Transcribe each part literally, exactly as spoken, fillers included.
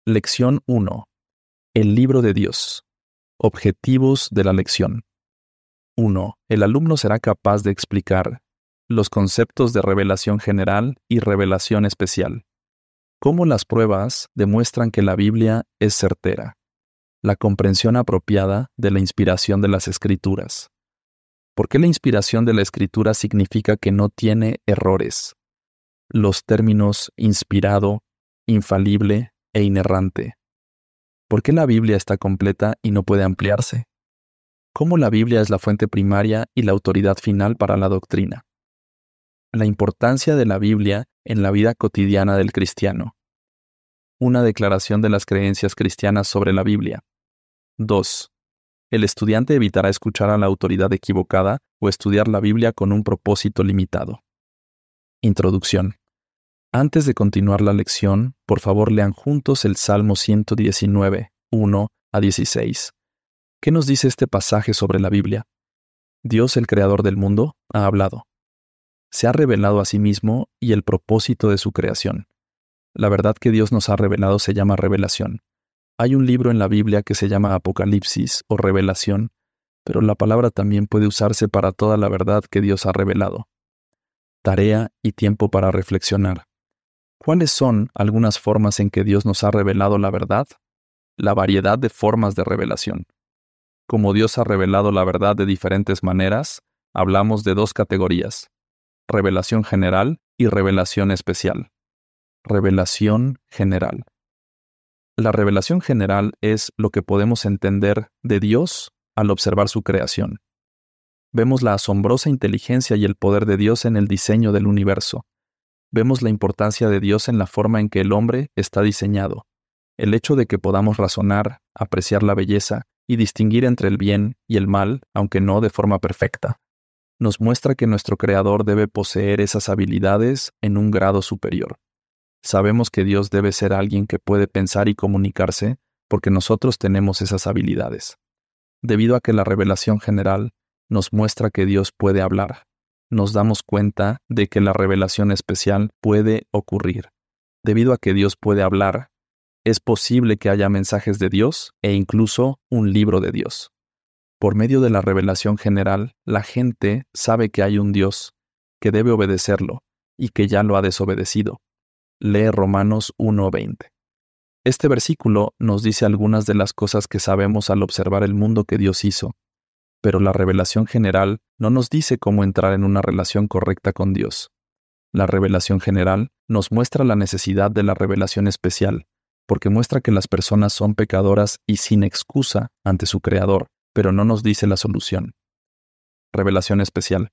Lección uno. El libro de Dios. Objetivos de la lección. uno. El alumno será capaz de explicar los conceptos de revelación general y revelación especial. Cómo las pruebas demuestran que la Biblia es certera. La comprensión apropiada de la inspiración de las Escrituras. ¿Por qué la inspiración de la Escritura significa que no tiene errores? Los términos inspirado, infalible e inerrante. ¿Por qué la Biblia está completa y no puede ampliarse? ¿Cómo la Biblia es la fuente primaria y la autoridad final para la doctrina? La importancia de la Biblia en la vida cotidiana del cristiano. Una declaración de las creencias cristianas sobre la Biblia. dos. El estudiante evitará escuchar a la autoridad equivocada o estudiar la Biblia con un propósito limitado. Introducción. Antes de continuar la lección, por favor lean juntos el Salmo ciento diecinueve, uno a dieciséis. ¿Qué nos dice este pasaje sobre la Biblia? Dios, el creador del mundo, ha hablado. Se ha revelado a sí mismo y el propósito de su creación. La verdad que Dios nos ha revelado se llama revelación. Hay un libro en la Biblia que se llama Apocalipsis o Revelación, pero la palabra también puede usarse para toda la verdad que Dios ha revelado. Tarea y tiempo para reflexionar. ¿Cuáles son algunas formas en que Dios nos ha revelado la verdad? La variedad de formas de revelación. Como Dios ha revelado la verdad de diferentes maneras, hablamos de dos categorías: revelación general y revelación especial. Revelación general. La revelación general es lo que podemos entender de Dios al observar su creación. Vemos la asombrosa inteligencia y el poder de Dios en el diseño del universo. Vemos la importancia de Dios en la forma en que el hombre está diseñado. El hecho de que podamos razonar, apreciar la belleza y distinguir entre el bien y el mal, aunque no de forma perfecta, nos muestra que nuestro Creador debe poseer esas habilidades en un grado superior. Sabemos que Dios debe ser alguien que puede pensar y comunicarse porque nosotros tenemos esas habilidades. Debido a que la revelación general nos muestra que Dios puede hablar, nos damos cuenta de que la revelación especial puede ocurrir. Debido a que Dios puede hablar, es posible que haya mensajes de Dios e incluso un libro de Dios. Por medio de la revelación general, la gente sabe que hay un Dios, que debe obedecerlo y que ya lo ha desobedecido. Lee Romanos uno veinte. Este versículo nos dice algunas de las cosas que sabemos al observar el mundo que Dios hizo, pero la revelación general no nos dice cómo entrar en una relación correcta con Dios. La revelación general nos muestra la necesidad de la revelación especial, porque muestra que las personas son pecadoras y sin excusa ante su Creador, pero no nos dice la solución. Revelación especial.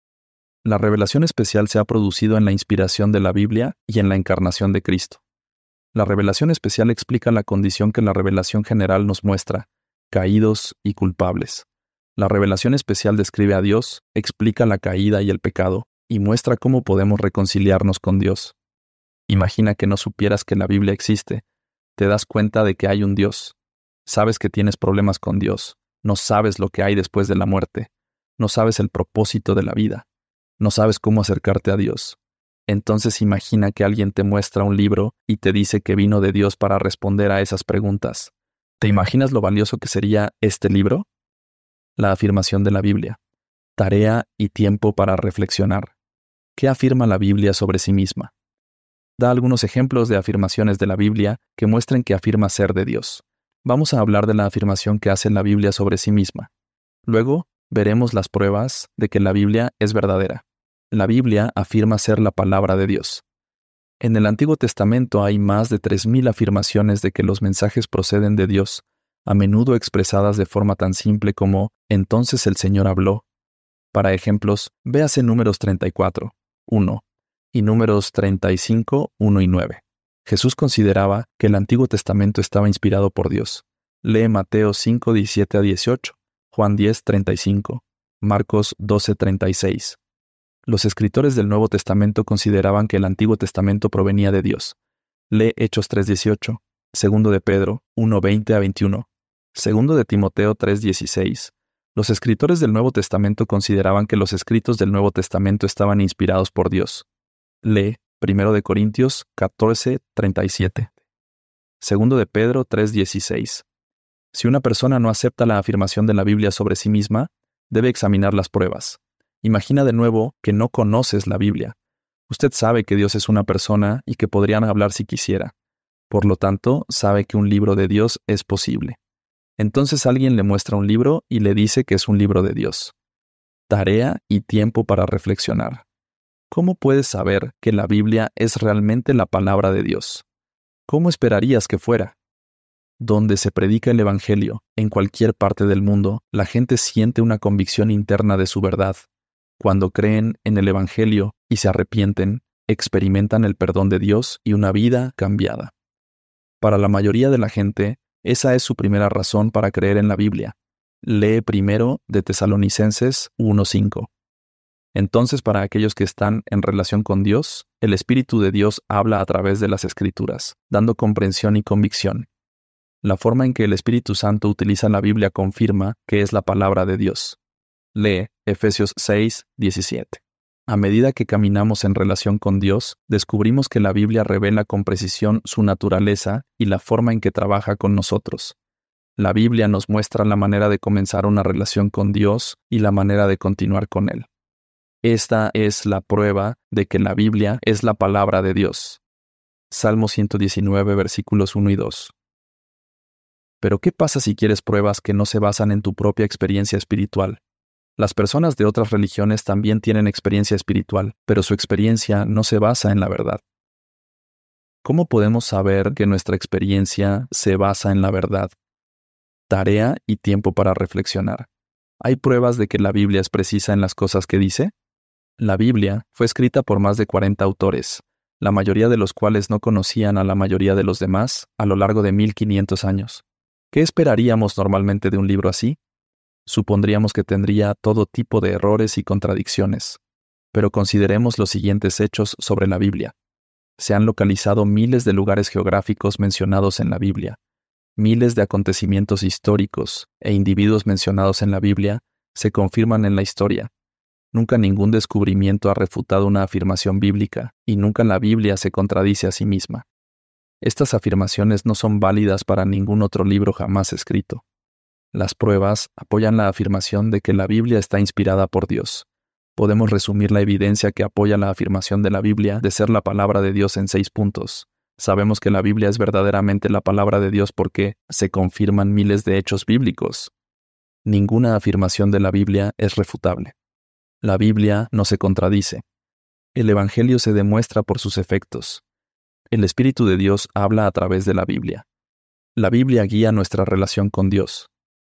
La revelación especial se ha producido en la inspiración de la Biblia y en la encarnación de Cristo. La revelación especial explica la condición que la revelación general nos muestra, caídos y culpables. La revelación especial describe a Dios, explica la caída y el pecado, y muestra cómo podemos reconciliarnos con Dios. Imagina que no supieras que la Biblia existe. Te das cuenta de que hay un Dios. Sabes que tienes problemas con Dios. No sabes lo que hay después de la muerte. No sabes el propósito de la vida. No sabes cómo acercarte a Dios. Entonces imagina que alguien te muestra un libro y te dice que vino de Dios para responder a esas preguntas. ¿Te imaginas lo valioso que sería este libro? La afirmación de la Biblia. Tarea y tiempo para reflexionar. ¿Qué afirma la Biblia sobre sí misma? Da algunos ejemplos de afirmaciones de la Biblia que muestren que afirma ser de Dios. Vamos a hablar de la afirmación que hace la Biblia sobre sí misma. Luego, veremos las pruebas de que la Biblia es verdadera. La Biblia afirma ser la palabra de Dios. En el Antiguo Testamento hay más de tres mil afirmaciones de que los mensajes proceden de Dios, a menudo expresadas de forma tan simple como «Entonces el Señor habló». Para ejemplos, véase Números treinta y cuatro, uno, y Números treinta y cinco, uno y nueve. Jesús consideraba que el Antiguo Testamento estaba inspirado por Dios. Lee Mateo cinco, diecisiete a dieciocho, Juan diez, treinta y cinco, Marcos doce, treinta y seis. Los escritores del Nuevo Testamento consideraban que el Antiguo Testamento provenía de Dios. Lee Hechos tres, dieciocho, Segundo de Pedro uno, veinte a veintiuno, Segundo de Timoteo tres, dieciséis. Los escritores del Nuevo Testamento consideraban que los escritos del Nuevo Testamento estaban inspirados por Dios. Lee Primero de Corintios catorce, treinta y siete. Segundo de Pedro tres dieciséis. Si una persona no acepta la afirmación de la Biblia sobre sí misma, debe examinar las pruebas. Imagina de nuevo que no conoces la Biblia. Usted sabe que Dios es una persona y que podrían hablar si quisiera. Por lo tanto, sabe que un libro de Dios es posible. Entonces alguien le muestra un libro y le dice que es un libro de Dios. Tarea y tiempo para reflexionar. ¿Cómo puedes saber que la Biblia es realmente la palabra de Dios? ¿Cómo esperarías que fuera? Donde se predica el Evangelio, en cualquier parte del mundo, la gente siente una convicción interna de su verdad. Cuando creen en el Evangelio y se arrepienten, experimentan el perdón de Dios y una vida cambiada. Para la mayoría de la gente, esa es su primera razón para creer en la Biblia. Lee primero de Tesalonicenses uno cinco. Entonces, para aquellos que están en relación con Dios, el Espíritu de Dios habla a través de las Escrituras, dando comprensión y convicción. La forma en que el Espíritu Santo utiliza la Biblia confirma que es la palabra de Dios. Lee Efesios seis diecisiete. A medida que caminamos en relación con Dios, descubrimos que la Biblia revela con precisión su naturaleza y la forma en que trabaja con nosotros. La Biblia nos muestra la manera de comenzar una relación con Dios y la manera de continuar con Él. Esta es la prueba de que la Biblia es la palabra de Dios. Salmo ciento diecinueve, versículos uno y dos. Pero ¿qué pasa si quieres pruebas que no se basan en tu propia experiencia espiritual? Las personas de otras religiones también tienen experiencia espiritual, pero su experiencia no se basa en la verdad. ¿Cómo podemos saber que nuestra experiencia se basa en la verdad? Tarea y tiempo para reflexionar. ¿Hay pruebas de que la Biblia es precisa en las cosas que dice? La Biblia fue escrita por más de cuarenta autores, la mayoría de los cuales no conocían a la mayoría de los demás a lo largo de mil quinientos años. ¿Qué esperaríamos normalmente de un libro así? Supondríamos que tendría todo tipo de errores y contradicciones. Pero consideremos los siguientes hechos sobre la Biblia. Se han localizado miles de lugares geográficos mencionados en la Biblia. Miles de acontecimientos históricos e individuos mencionados en la Biblia se confirman en la historia. Nunca ningún descubrimiento ha refutado una afirmación bíblica y nunca la Biblia se contradice a sí misma. Estas afirmaciones no son válidas para ningún otro libro jamás escrito. Las pruebas apoyan la afirmación de que la Biblia está inspirada por Dios. Podemos resumir la evidencia que apoya la afirmación de la Biblia de ser la palabra de Dios en seis puntos. Sabemos que la Biblia es verdaderamente la palabra de Dios porque se confirman miles de hechos bíblicos. Ninguna afirmación de la Biblia es refutable. La Biblia no se contradice. El Evangelio se demuestra por sus efectos. El Espíritu de Dios habla a través de la Biblia. La Biblia guía nuestra relación con Dios.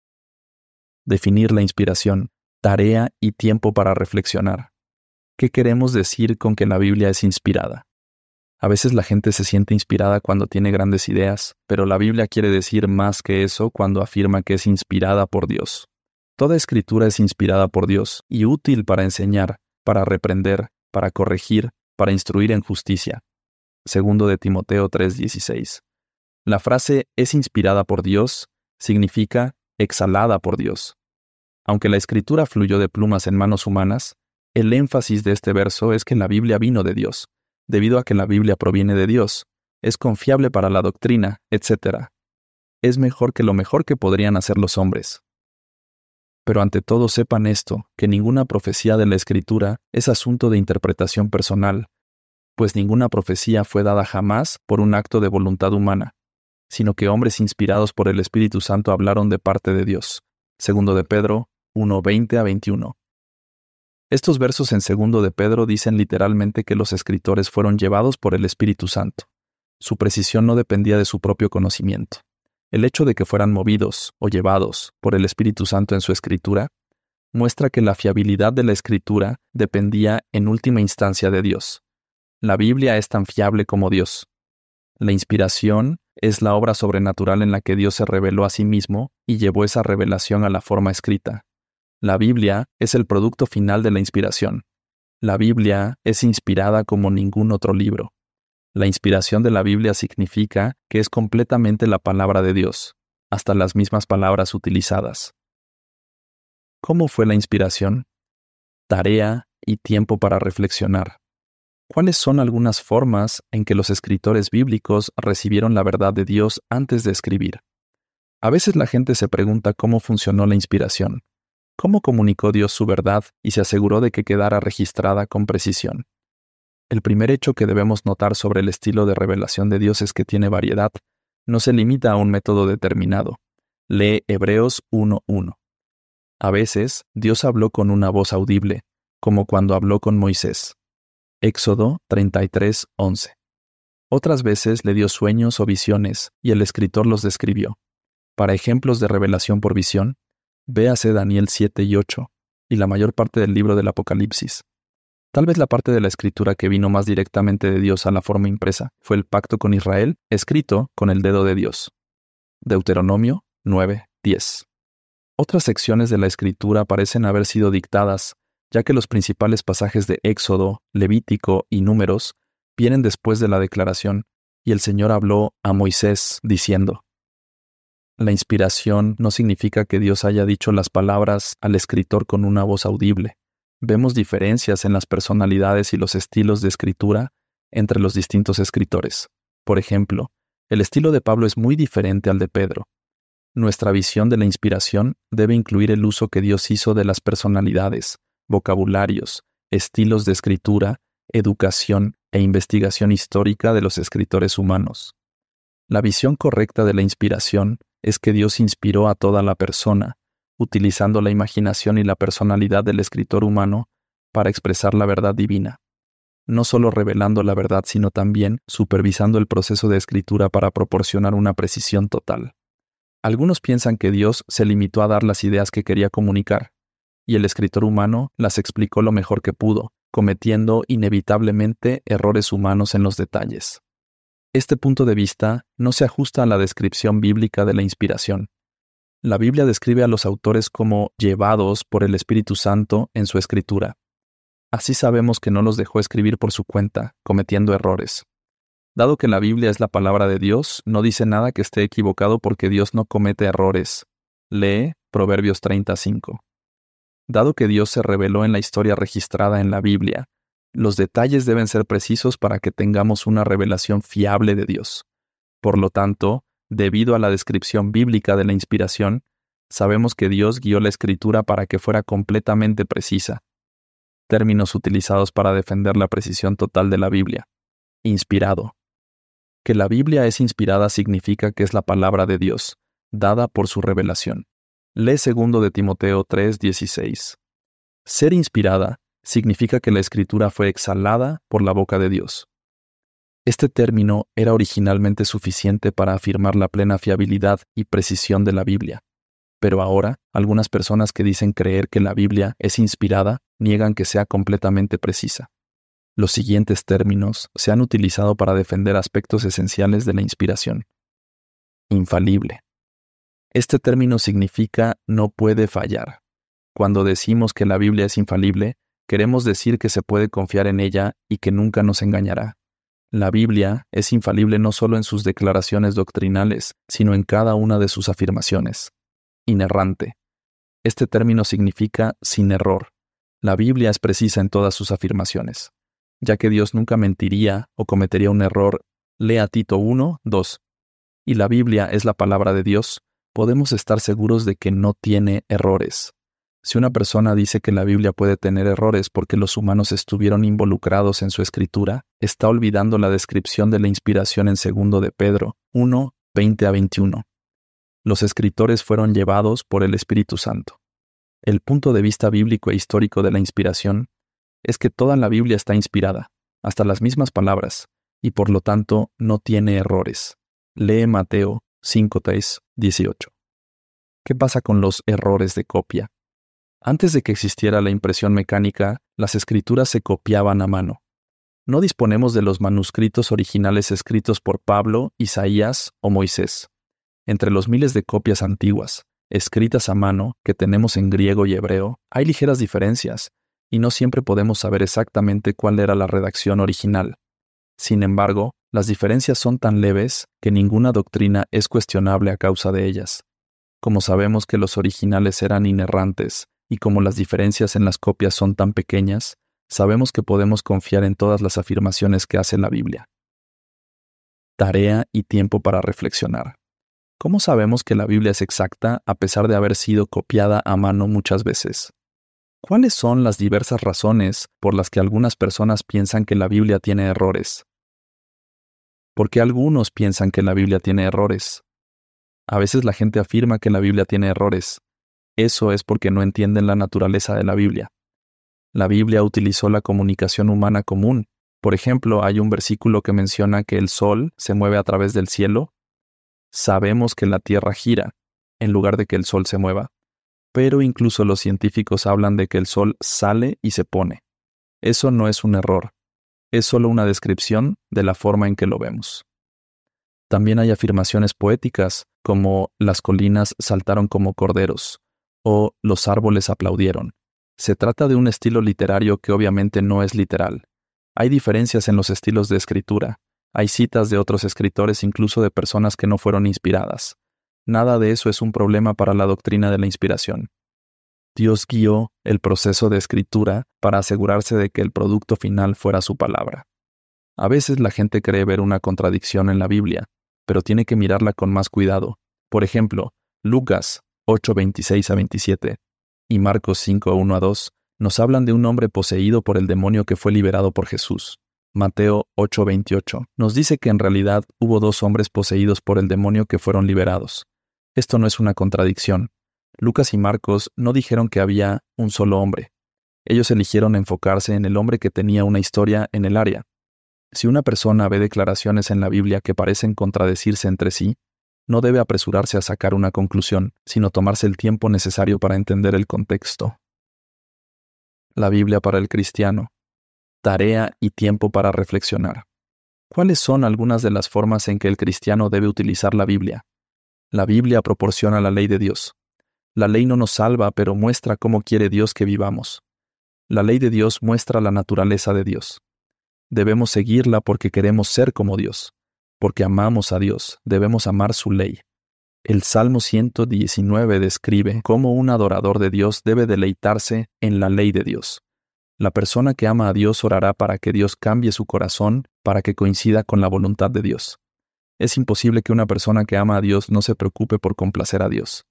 Definir la inspiración, tarea y tiempo para reflexionar. ¿Qué queremos decir con que la Biblia es inspirada? A veces la gente se siente inspirada cuando tiene grandes ideas, pero la Biblia quiere decir más que eso cuando afirma que es inspirada por Dios. Toda escritura es inspirada por Dios y útil para enseñar, para reprender, para corregir, para instruir en justicia. Segundo de Timoteo tres dieciséis. La frase es inspirada por Dios significa exhalada por Dios. Aunque la escritura fluyó de plumas en manos humanas, el énfasis de este verso es que la Biblia vino de Dios, debido a que la Biblia proviene de Dios, es confiable para la doctrina, etcétera. Es mejor que lo mejor que podrían hacer los hombres. Pero ante todo sepan esto, que ninguna profecía de la Escritura es asunto de interpretación personal, pues ninguna profecía fue dada jamás por un acto de voluntad humana, sino que hombres inspirados por el Espíritu Santo hablaron de parte de Dios. Segundo de Pedro uno veinte a veintiuno. Estos versos en Segundo de Pedro dicen literalmente que los escritores fueron llevados por el Espíritu Santo. Su precisión no dependía de su propio conocimiento. El hecho de que fueran movidos o llevados por el Espíritu Santo en su escritura muestra que la fiabilidad de la escritura dependía en última instancia de Dios. La Biblia es tan fiable como Dios. La inspiración es la obra sobrenatural en la que Dios se reveló a sí mismo y llevó esa revelación a la forma escrita. La Biblia es el producto final de la inspiración. La Biblia es inspirada como ningún otro libro. La inspiración de la Biblia significa que es completamente la palabra de Dios, hasta las mismas palabras utilizadas. ¿Cómo fue la inspiración? Tarea y tiempo para reflexionar. ¿Cuáles son algunas formas en que los escritores bíblicos recibieron la verdad de Dios antes de escribir? A veces la gente se pregunta cómo funcionó la inspiración, cómo comunicó Dios su verdad y se aseguró de que quedara registrada con precisión. El primer hecho que debemos notar sobre el estilo de revelación de Dios es que tiene variedad, no se limita a un método determinado. Lee Hebreos uno uno. A veces, Dios habló con una voz audible, como cuando habló con Moisés. Éxodo treinta y tres once. Otras veces le dio sueños o visiones, y el escritor los describió. Para ejemplos de revelación por visión, véase Daniel siete y ocho, y la mayor parte del libro del Apocalipsis. Tal vez la parte de la escritura que vino más directamente de Dios a la forma impresa fue el pacto con Israel, escrito con el dedo de Dios. Deuteronomio nueve diez. Otras secciones de la escritura parecen haber sido dictadas, ya que los principales pasajes de Éxodo, Levítico y Números vienen después de la declaración, y el Señor habló a Moisés diciendo. La inspiración no significa que Dios haya dicho las palabras al escritor con una voz audible. Vemos diferencias en las personalidades y los estilos de escritura entre los distintos escritores. Por ejemplo, el estilo de Pablo es muy diferente al de Pedro. Nuestra visión de la inspiración debe incluir el uso que Dios hizo de las personalidades, vocabularios, estilos de escritura, educación e investigación histórica de los escritores humanos. La visión correcta de la inspiración es que Dios inspiró a toda la persona, utilizando la imaginación y la personalidad del escritor humano para expresar la verdad divina, no solo revelando la verdad, sino también supervisando el proceso de escritura para proporcionar una precisión total. Algunos piensan que Dios se limitó a dar las ideas que quería comunicar, y el escritor humano las explicó lo mejor que pudo, cometiendo inevitablemente errores humanos en los detalles. Este punto de vista no se ajusta a la descripción bíblica de la inspiración. La Biblia describe a los autores como llevados por el Espíritu Santo en su escritura. Así sabemos que no los dejó escribir por su cuenta, cometiendo errores. Dado que la Biblia es la palabra de Dios, no dice nada que esté equivocado porque Dios no comete errores. Lee Proverbios treinta y cinco. Dado que Dios se reveló en la historia registrada en la Biblia, los detalles deben ser precisos para que tengamos una revelación fiable de Dios. Por lo tanto, debido a la descripción bíblica de la inspiración, sabemos que Dios guió la escritura para que fuera completamente precisa. Términos utilizados para defender la precisión total de la Biblia. Inspirado. Que la Biblia es inspirada significa que es la palabra de Dios, dada por su revelación. Lee segundo de Timoteo tres dieciséis. Ser inspirada significa que la escritura fue exhalada por la boca de Dios. Este término era originalmente suficiente para afirmar la plena fiabilidad y precisión de la Biblia. Pero ahora, algunas personas que dicen creer que la Biblia es inspirada niegan que sea completamente precisa. Los siguientes términos se han utilizado para defender aspectos esenciales de la inspiración. Infalible. Este término significa no puede fallar. Cuando decimos que la Biblia es infalible, queremos decir que se puede confiar en ella y que nunca nos engañará. La Biblia es infalible no solo en sus declaraciones doctrinales, sino en cada una de sus afirmaciones. Inerrante. Este término significa sin error. La Biblia es precisa en todas sus afirmaciones. Ya que Dios nunca mentiría o cometería un error, lea Tito uno dos. Y la Biblia es la palabra de Dios, podemos estar seguros de que no tiene errores. Si una persona dice que la Biblia puede tener errores porque los humanos estuvieron involucrados en su escritura, está olvidando la descripción de la inspiración en segundo de Pedro uno veinte a veintiuno. Los escritores fueron llevados por el Espíritu Santo. El punto de vista bíblico e histórico de la inspiración es que toda la Biblia está inspirada, hasta las mismas palabras, y por lo tanto no tiene errores. Lee Mateo cinco tres dieciocho. ¿Qué pasa con los errores de copia? Antes de que existiera la impresión mecánica, las escrituras se copiaban a mano. No disponemos de los manuscritos originales escritos por Pablo, Isaías o Moisés. Entre los miles de copias antiguas, escritas a mano, que tenemos en griego y hebreo, hay ligeras diferencias, y no siempre podemos saber exactamente cuál era la redacción original. Sin embargo, las diferencias son tan leves que ninguna doctrina es cuestionable a causa de ellas. Como sabemos que los originales eran inerrantes, y como las diferencias en las copias son tan pequeñas, sabemos que podemos confiar en todas las afirmaciones que hace la Biblia. Tarea y tiempo para reflexionar. ¿Cómo sabemos que la Biblia es exacta a pesar de haber sido copiada a mano muchas veces? ¿Cuáles son las diversas razones por las que algunas personas piensan que la Biblia tiene errores? ¿Por qué algunos piensan que la Biblia tiene errores? A veces la gente afirma que la Biblia tiene errores. Eso es porque no entienden la naturaleza de la Biblia. La Biblia utilizó la comunicación humana común. Por ejemplo, hay un versículo que menciona que el sol se mueve a través del cielo. Sabemos que la Tierra gira, en lugar de que el sol se mueva. Pero incluso los científicos hablan de que el sol sale y se pone. Eso no es un error. Es solo una descripción de la forma en que lo vemos. También hay afirmaciones poéticas, como las colinas saltaron como corderos, o los árboles aplaudieron. Se trata de un estilo literario que obviamente no es literal. Hay diferencias en los estilos de escritura. Hay citas de otros escritores, incluso de personas que no fueron inspiradas. Nada de eso es un problema para la doctrina de la inspiración. Dios guió el proceso de escritura para asegurarse de que el producto final fuera su palabra. A veces la gente cree ver una contradicción en la Biblia, pero tiene que mirarla con más cuidado. Por ejemplo, Lucas ocho, veintiséis a veintisiete y Marcos cinco, uno a dos nos hablan de un hombre poseído por el demonio que fue liberado por Jesús. Mateo ocho, veintiocho nos dice que en realidad hubo dos hombres poseídos por el demonio que fueron liberados. Esto no es una contradicción. Lucas y Marcos no dijeron que había un solo hombre. Ellos eligieron enfocarse en el hombre que tenía una historia en el área. Si una persona ve declaraciones en la Biblia que parecen contradecirse entre sí, no debe apresurarse a sacar una conclusión, sino tomarse el tiempo necesario para entender el contexto. La Biblia para el cristiano. Tarea y tiempo para reflexionar. ¿Cuáles son algunas de las formas en que el cristiano debe utilizar la Biblia? La Biblia proporciona la ley de Dios. La ley no nos salva, pero muestra cómo quiere Dios que vivamos. La ley de Dios muestra la naturaleza de Dios. Debemos seguirla porque queremos ser como Dios. Porque amamos a Dios, debemos amar su ley. El Salmo ciento diecinueve describe cómo un adorador de Dios debe deleitarse en la ley de Dios. La persona que ama a Dios orará para que Dios cambie su corazón para que coincida con la voluntad de Dios. Es imposible que una persona que ama a Dios no se preocupe por complacer a Dios.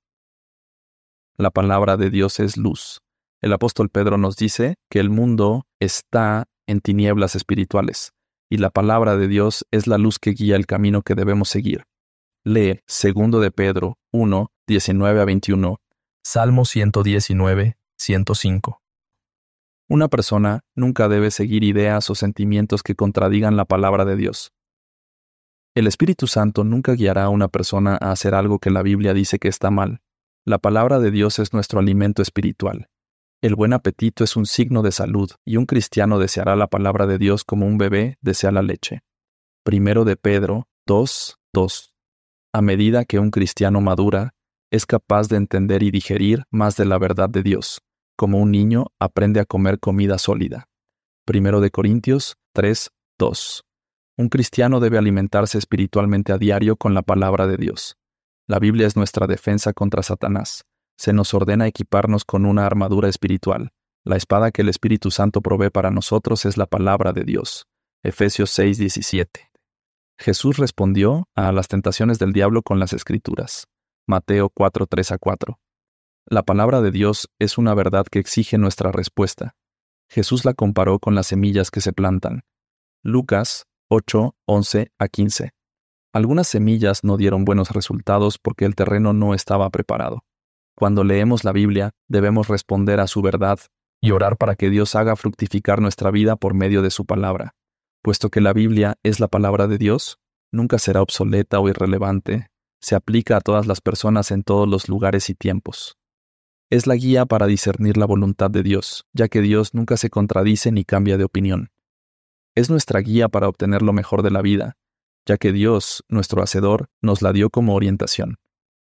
La palabra de Dios es luz. El apóstol Pedro nos dice que el mundo está en tinieblas espirituales, y la palabra de Dios es la luz que guía el camino que debemos seguir. Lee segundo de Pedro uno, diecinueve a veintiuno, Salmo ciento diecinueve, ciento cinco. Una persona nunca debe seguir ideas o sentimientos que contradigan la palabra de Dios. El Espíritu Santo nunca guiará a una persona a hacer algo que la Biblia dice que está mal. La palabra de Dios es nuestro alimento espiritual. El buen apetito es un signo de salud, y un cristiano deseará la palabra de Dios como un bebé desea la leche. Primero de Pedro dos, dos. A medida que un cristiano madura, es capaz de entender y digerir más de la verdad de Dios. Como un niño aprende a comer comida sólida. Primero de Corintios tres, dos. Un cristiano debe alimentarse espiritualmente a diario con la palabra de Dios. La Biblia es nuestra defensa contra Satanás. Se nos ordena equiparnos con una armadura espiritual. La espada que el Espíritu Santo provee para nosotros es la palabra de Dios. Efesios seis, diecisiete. Jesús respondió a las tentaciones del diablo con las Escrituras. Mateo cuatro, tres a cuatro. La palabra de Dios es una verdad que exige nuestra respuesta. Jesús la comparó con las semillas que se plantan. Lucas ocho, once a quince. Algunas semillas no dieron buenos resultados porque el terreno no estaba preparado. Cuando leemos la Biblia, debemos responder a su verdad y orar para que Dios haga fructificar nuestra vida por medio de su palabra. Puesto que la Biblia es la palabra de Dios, nunca será obsoleta o irrelevante. Se aplica a todas las personas en todos los lugares y tiempos. Es la guía para discernir la voluntad de Dios, ya que Dios nunca se contradice ni cambia de opinión. Es nuestra guía para obtener lo mejor de la vida, ya que Dios, nuestro Hacedor, nos la dio como orientación.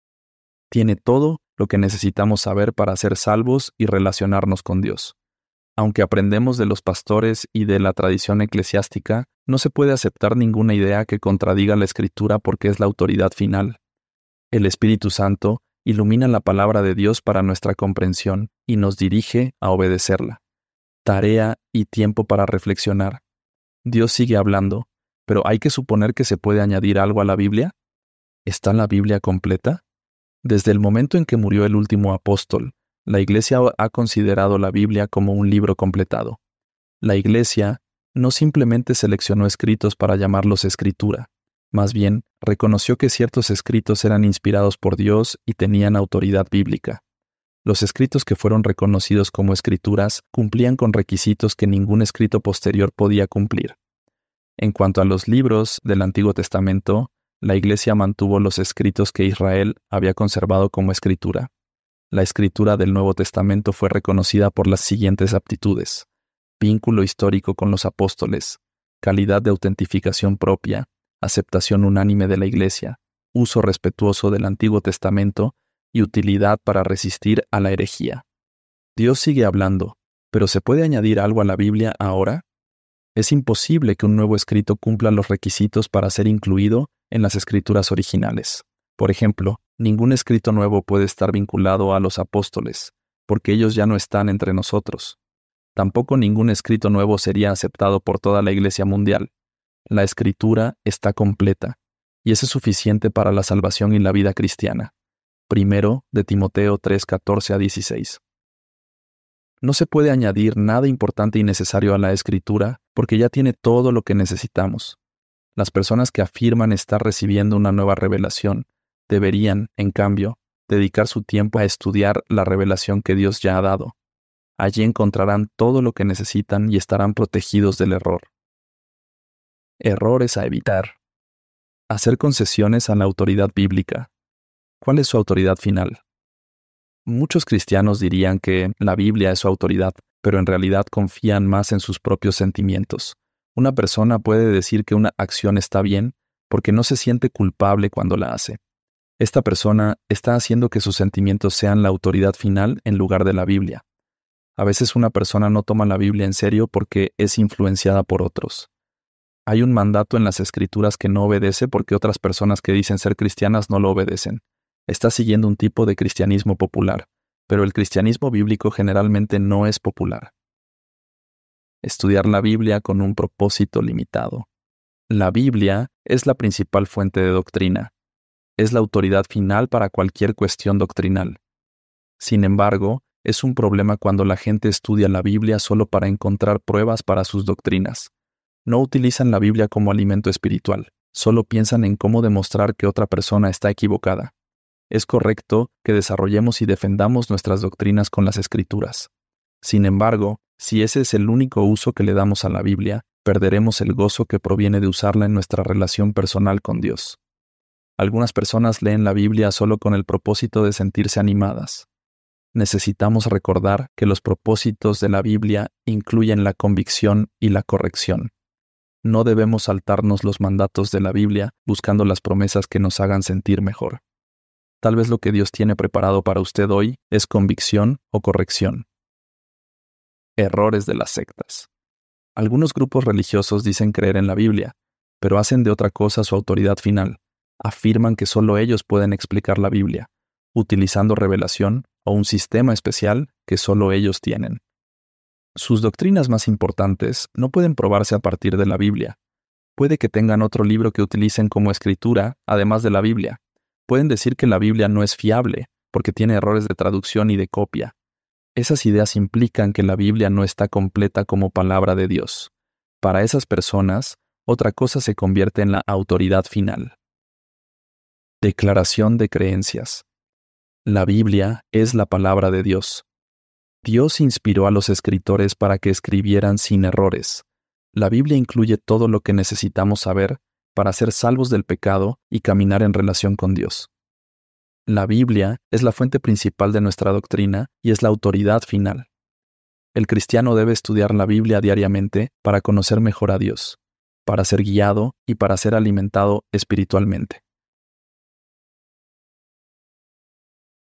Tiene todo lo que necesitamos saber para ser salvos y relacionarnos con Dios. Aunque aprendemos de los pastores y de la tradición eclesiástica, no se puede aceptar ninguna idea que contradiga la Escritura porque es la autoridad final. El Espíritu Santo ilumina la palabra de Dios para nuestra comprensión y nos dirige a obedecerla. tarea y tiempo para reflexionar. Dios sigue hablando, pero ¿hay que suponer que se puede añadir algo a la Biblia? ¿Está la Biblia completa? Desde el momento en que murió el último apóstol, la Iglesia ha considerado la Biblia como un libro completado. La Iglesia no simplemente seleccionó escritos para llamarlos escritura, más bien reconoció que ciertos escritos eran inspirados por Dios y tenían autoridad bíblica. Los escritos que fueron reconocidos como escrituras cumplían con requisitos que ningún escrito posterior podía cumplir. En cuanto a los libros del Antiguo Testamento, la Iglesia mantuvo los escritos que Israel había conservado como escritura. La escritura del Nuevo Testamento fue reconocida por las siguientes aptitudes: vínculo histórico con los apóstoles, calidad de autentificación propia, aceptación unánime de la Iglesia, uso respetuoso del Antiguo Testamento y utilidad para resistir a la herejía. Dios sigue hablando, pero ¿se puede añadir algo a la Biblia ahora? Es imposible que un nuevo escrito cumpla los requisitos para ser incluido en las escrituras originales. Por ejemplo, ningún escrito nuevo puede estar vinculado a los apóstoles, porque ellos ya no están entre nosotros. Tampoco ningún escrito nuevo sería aceptado por toda la Iglesia mundial. La Escritura está completa, y eso es suficiente para la salvación y la vida cristiana. Primero de Timoteo tres, catorce a dieciséis. No se puede añadir nada importante y necesario a la Escritura porque ya tiene todo lo que necesitamos. Las personas que afirman estar recibiendo una nueva revelación deberían, en cambio, dedicar su tiempo a estudiar la revelación que Dios ya ha dado. Allí encontrarán todo lo que necesitan y estarán protegidos del error. Errores a evitar. Hacer concesiones a la autoridad bíblica. ¿Cuál es su autoridad final? Muchos cristianos dirían que la Biblia es su autoridad, pero en realidad confían más en sus propios sentimientos. Una persona puede decir que una acción está bien porque no se siente culpable cuando la hace. Esta persona está haciendo que sus sentimientos sean la autoridad final en lugar de la Biblia. A veces una persona no toma la Biblia en serio porque es influenciada por otros. Hay un mandato en las Escrituras que no obedece porque otras personas que dicen ser cristianas no lo obedecen. Está siguiendo un tipo de cristianismo popular, pero el cristianismo bíblico generalmente no es popular. Estudiar la Biblia con un propósito limitado. La Biblia es la principal fuente de doctrina. Es la autoridad final para cualquier cuestión doctrinal. Sin embargo, es un problema cuando la gente estudia la Biblia solo para encontrar pruebas para sus doctrinas. No utilizan la Biblia como alimento espiritual, solo piensan en cómo demostrar que otra persona está equivocada. Es correcto que desarrollemos y defendamos nuestras doctrinas con las Escrituras. Sin embargo, si ese es el único uso que le damos a la Biblia, perderemos el gozo que proviene de usarla en nuestra relación personal con Dios. Algunas personas leen la Biblia solo con el propósito de sentirse animadas. Necesitamos recordar que los propósitos de la Biblia incluyen la convicción y la corrección. No debemos saltarnos los mandatos de la Biblia buscando las promesas que nos hagan sentir mejor. Tal vez lo que Dios tiene preparado para usted hoy es convicción o corrección. Errores de las sectas. Algunos grupos religiosos dicen creer en la Biblia, pero hacen de otra cosa su autoridad final. Afirman que solo ellos pueden explicar la Biblia, utilizando revelación o un sistema especial que solo ellos tienen. Sus doctrinas más importantes no pueden probarse a partir de la Biblia. Puede que tengan otro libro que utilicen como escritura, además de la Biblia. Pueden decir que la Biblia no es fiable, porque tiene errores de traducción y de copia. Esas ideas implican que la Biblia no está completa como palabra de Dios. Para esas personas, otra cosa se convierte en la autoridad final. Declaración de creencias. La Biblia es la palabra de Dios. Dios inspiró a los escritores para que escribieran sin errores. La Biblia incluye todo lo que necesitamos saber para ser salvos del pecado y caminar en relación con Dios. La Biblia es la fuente principal de nuestra doctrina y es la autoridad final. El cristiano debe estudiar la Biblia diariamente para conocer mejor a Dios, para ser guiado y para ser alimentado espiritualmente.